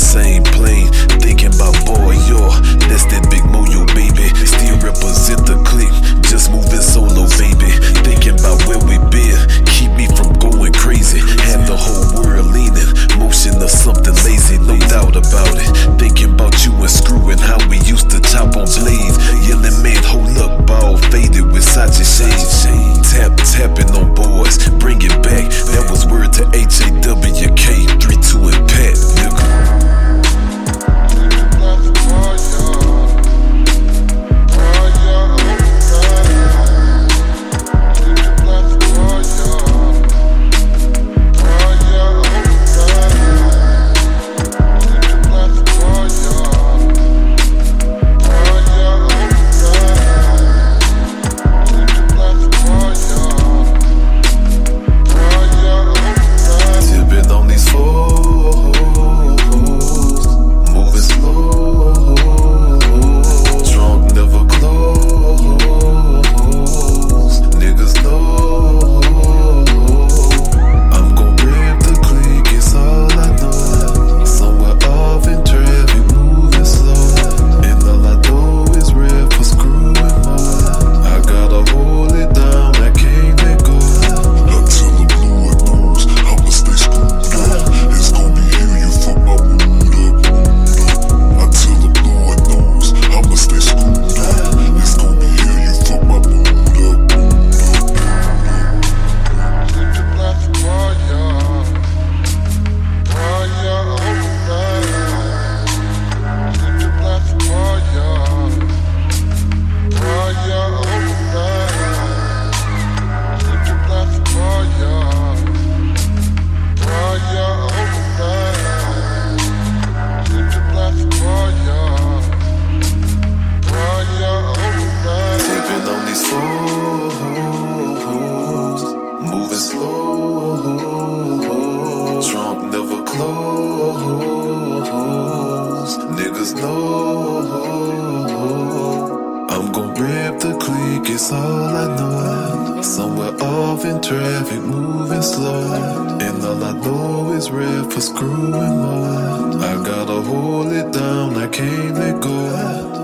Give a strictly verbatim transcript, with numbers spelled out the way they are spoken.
same plane. Thinking about boy, yo, that's that big moyo, baby. Still represent the clique, just moving solo, baby. Thinking about where we been, keep me from going crazy. Had the whole world leaning, motion of something lazy, no doubt about it. Thinking about you and screwing how we used to chop on blades. Yelling, man, hold up, ball faded with Sachi shades. Tap, tapping on boards, bring it back. That was word to H A W K, three two and Pat, nigga. Niggas know I'm gon' rip the clique, it's all I know. Somewhere off in traffic, moving slow, and all I know is rap for screwing more. I gotta hold it down, I can't let go.